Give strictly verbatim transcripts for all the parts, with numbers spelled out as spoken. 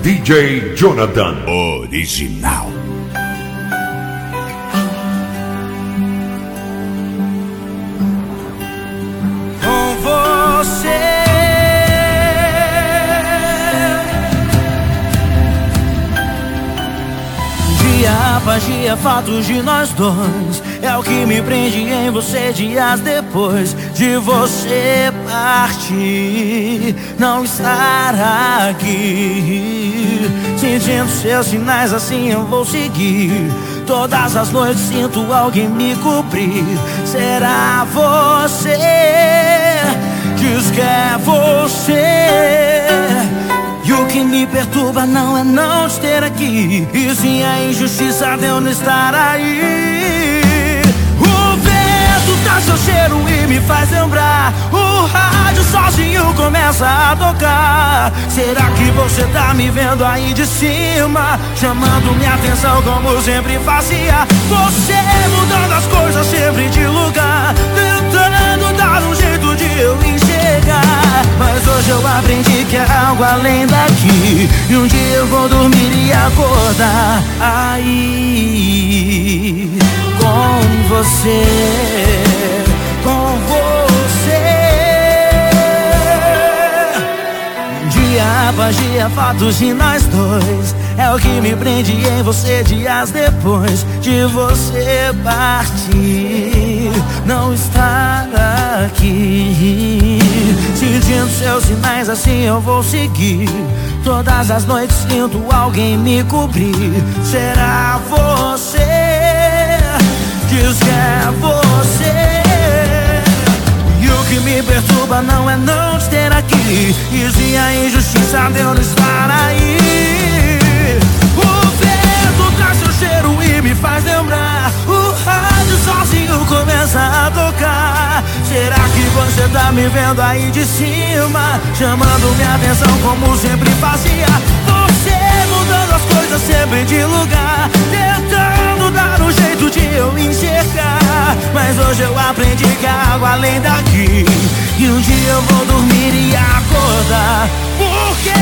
D J Jonathan Original. Com você dia após dia, fatos de nós dois é o que me prende em você. Dias depois de você partir, não estar aqui, sentindo seus sinais, assim eu vou seguir. Todas as noites sinto alguém me cobrir. Será você? Diz que é você. E o que me perturba não é não te ter aqui, e sim a injustiça de eu não estar aí. O vento traz seu cheiro e me faz lembrar. O rádio sozinho começa a tocar. Será que você tá me vendo aí de cima, chamando minha atenção como sempre fazia? Você mudando as coisas sempre de lugar, tentando dar um jeito de eu enxergar. Mas hoje eu aprendi que é algo além daqui, e um dia eu vou dormir e acordar aí com você, com você. Dia após dia, fatos de nós dois é o que me prende em você. Dias depois de você partir, não estar aqui, sentindo seus sinais, assim eu vou seguir. Todas as noites sinto alguém me cobrir. Será você? Diz que é você. E o que me perturba não é não te ter aqui, e sim a injustiça de eu não estar aí. O vento traz seu cheiro e me faz lembrar. O rádio sozinho começa a tocar. Será que você tá me vendo aí de cima, chamando minha atenção como sempre fazia? Você mudando as coisas sempre de lugar, tentando dar um jeito de eu enxergar. Mas hoje eu aprendi que há algo além daqui, e um dia eu vou dormir e acordar. Porque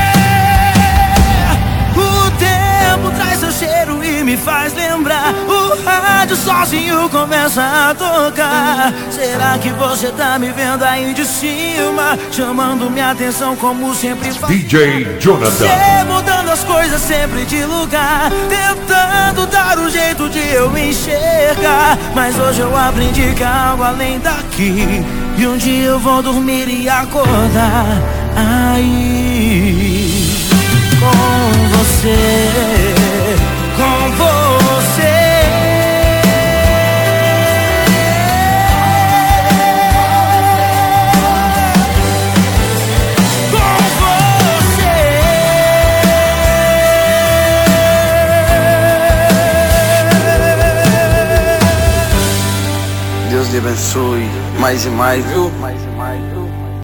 o tempo traz seu cheiro e me faz lembrar. O rádio sozinho começa a tocar. Será que você tá me vendo aí de cima, chamando minha atenção como sempre faz? D J Jonathan. Você mudando as coisas sempre de lugar, tentando dar um jeito de eu enxergar. Mas hoje eu aprendi que há algo além daqui, e um dia eu vou dormir e acordar aí com você, com você. Com você. Deus lhe abençoe mais e mais, viu? Mais e mais.